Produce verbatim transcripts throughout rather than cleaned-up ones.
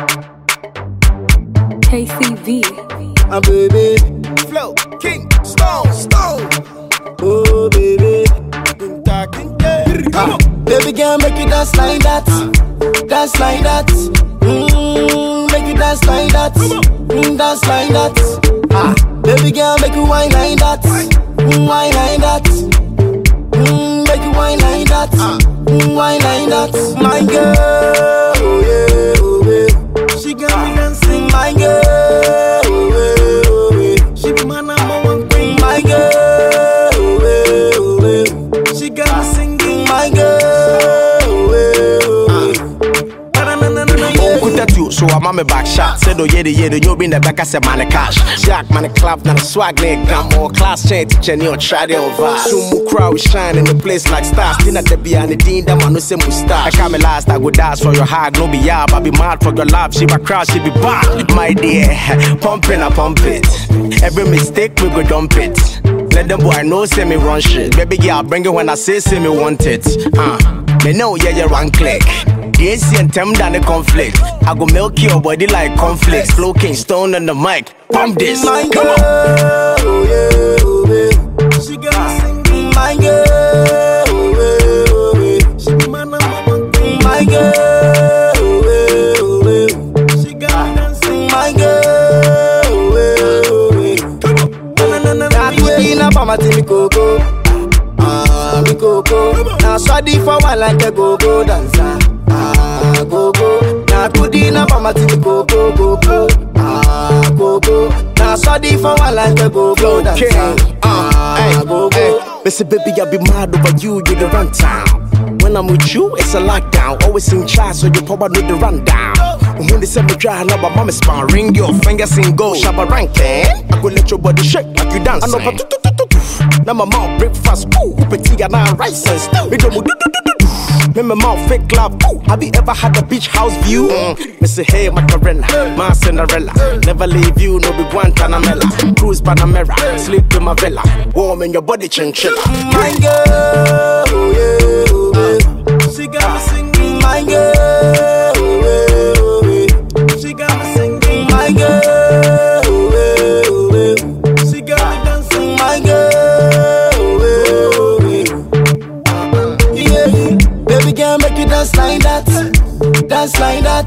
K C V. Ah, baby. Flow, King, Stone, Stone. Oh, baby. Kinta, kinta. Come on. Baby girl, make you dance like that. Dance like that. Mmm, make you dance like that. Mmm, dance like that. Ah, baby girl, make you whine like that. Mmm, whine like that. Mmm, make you whine like that. Mmm, whine like that. My girl, oh yeah, oh yeah. She got me dancing. My girl, oh yeah, oh yeah. She be my number one queen. My girl, oh yeah, oh yeah. She got me singing. My girl, oh yeah, oh yeah. Na na na na na yeah. Kutatu, so I'm on my back shot. Said oh yeah, yeah, you been the back. I said man cash. Jack man clap, now the swag nigga. Got more class chain teacher, you try the over. Sumu crowd shine in the place like stars. Still at the behind the dean, that man no say mustache. I come last, I go dance for your heart, no be ya. I be mad for your love, she be crowd, she be bad. My dear, pumping I pump it. Every mistake we go dump it. Let them boy know say me run shit. Baby girl bring it when I say say me want it. Uh, me know yeah you run click. The A C and them down the conflict. I go milk your body like conflicts. Flow King Stone on the mic. Pump this. My Come girl, on. oh yeah, oh yeah. She got me singing. My girl, oh yeah, oh yeah. She be my number one queen. My girl, oh yeah, oh yeah. She got me dancing. My girl, oh yeah, oh yeah. Come on. Na na na na. Na we na pa mati mi koko. Ah, mi koko. Na swadi for one like a go-go dancer. Ah, go-go. Na kudi na pa mati mi koko, koko. Ah, go-go. Na swadi for one like a go-go dancer. King, uh, Ah, hey, go-go. hey. Missy baby, I be mad over you, you the run town. When I'm with you, it's a lockdown. Always in charge, so you probably know the rundown. When they say me try, now my mama spine. Ring your fingers in gold. Shabba ranking. I go let your body shake like you dance. I know, but tu tu tu tu tu. Now my mouth breakfast. Ooh, petit and I rice and stew. Me do mo do do do do do. Me my mouth fake love. Ooh, have you ever had a beach house view? Mm. Me say hey Macarena, my Cinderella. Never leave you, no be Guantanamela. Cruise Panamera, sleep in my villa. Warm in your body, chinchilla. My girl, oh yeah, oh yeah. She got me singing. My girl, oh yeah, oh yeah. She got me singing. My girl, oh yeah, oh yeah. She got me dancing. My girl, oh yeah, oh yeah. Yeah, baby girl, make you dance like that, dance like that.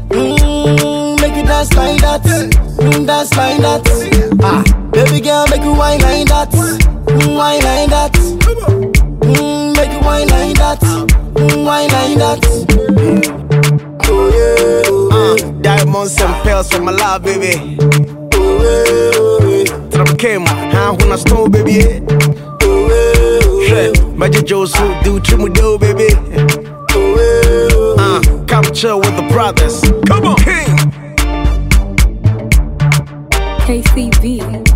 Mmm, make you dance like that, mm, dance like that. Ah, baby girl, make you whine like that, mm, whine like that. Mmm, make you whine like that, mm, whine like that. Oh yeah, oh yeah. Uh, diamonds and pearls for my love, baby. Oh yeah, oh yeah. Trap came, huh? When I stole, baby. Yeah. Oh yeah, oh yeah. Shit, Magic Joe so do Trimudo, baby. Oh yeah, oh yeah. Uh, capture with the brothers. Come on, King. K C V.